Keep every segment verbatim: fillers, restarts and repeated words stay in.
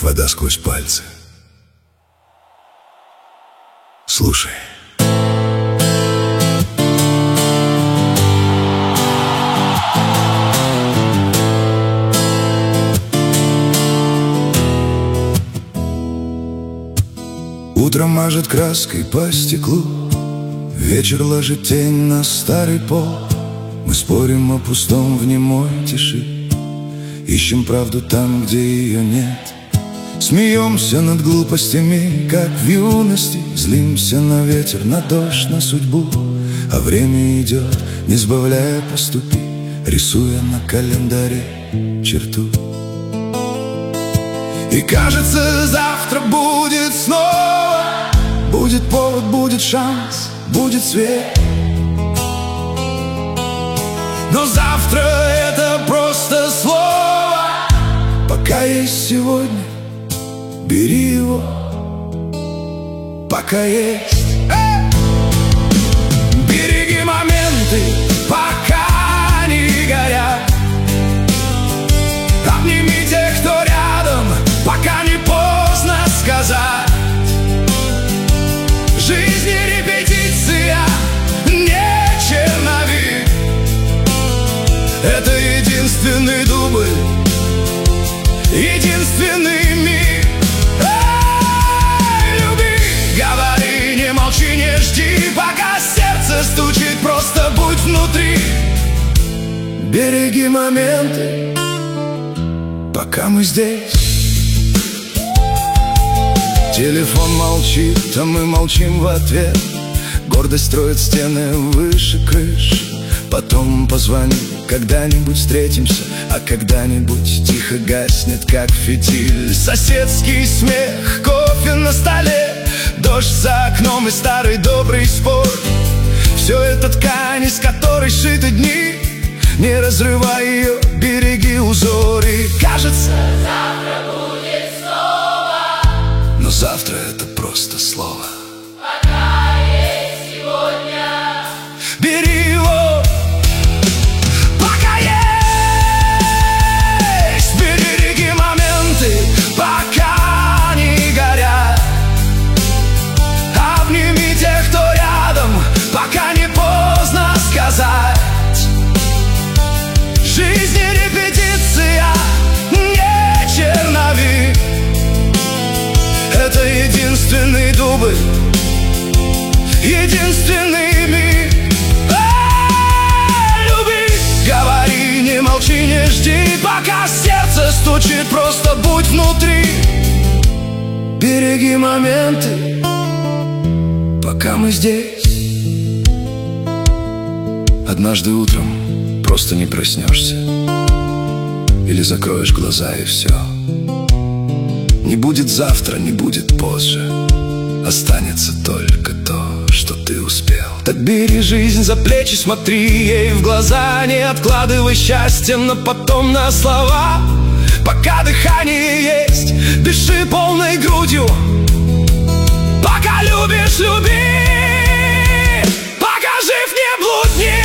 вода сквозь пальцы. Слушай. Утро мажет краской по стеклу, вечер ложит тень на старый пол. Мы спорим о пустом в немой тиши, ищем правду там, где ее нет. Смеемся над глупостями, как в юности, злимся на ветер, на дождь, на судьбу. А время идет, не сбавляя поступи, рисуя на календаре черту. И кажется, завтра будет снова, будет повод, будет шанс, будет свет. Но завтра это просто слово. Пока есть сегодня, бери его, пока есть. Эй! Береги моменты, пока они горят. Обними тех, кто рядом, пока не поздно сказать. Жизнь не репетиция, не черновик. Это единственный дубль, единственный миг. Эй, люби, говори, не молчи, не жди, пока сердце стучит, просто будь внутри. Береги моменты, пока мы здесь. Телефон молчит, а мы молчим в ответ. Гордость строит стены выше крыш. Потом позвони, когда-нибудь встретимся, а когда-нибудь тихо гаснет, как фитиль. Соседский смех, кофе на столе, дождь за окном и старый добрый спор. Все это ткань, из которой шиты дни. Не разрывай ее, береги узор. И кажется, завтра будет снова, но завтра это просто слово. пока есть сегодня. Бери его, пока есть. Береги моменты, пока они горят. Обними тех, кто рядом, пока не поздно сказать. Жизнь не репетиция, не черновик. Это единственный дубль, единственный миг. А, люби, говори, не молчи, не жди, пока сердце стучит, просто будь внутри. Береги моменты, пока мы здесь. Однажды утром просто не проснешься, или закроешь глаза и все. Не будет завтра, не будет позже, останется только то, что ты успел. Так бери жизнь за плечи, смотри ей в глаза. Не откладывай счастье на потом, на слова. Пока дыхание есть, дыши полной грудью. Пока любишь, люби. Пока жив, не блудни.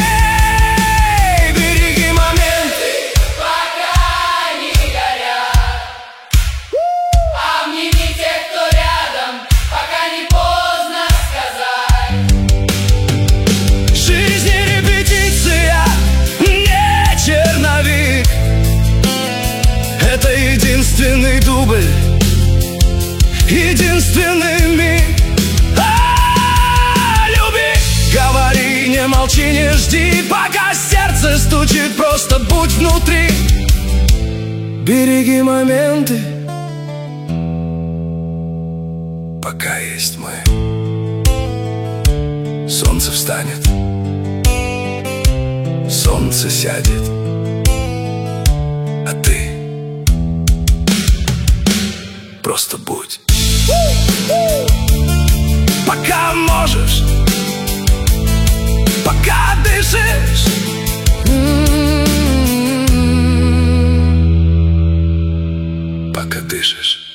Это единственный дубль, единственный миг. А, люби, говори, не молчи, не жди, пока сердце стучит, просто будь внутри. Береги моменты, пока есть мы. Солнце встанет, солнце сядет, а ты просто будь. Пока можешь, пока дышишь. Пока дышишь.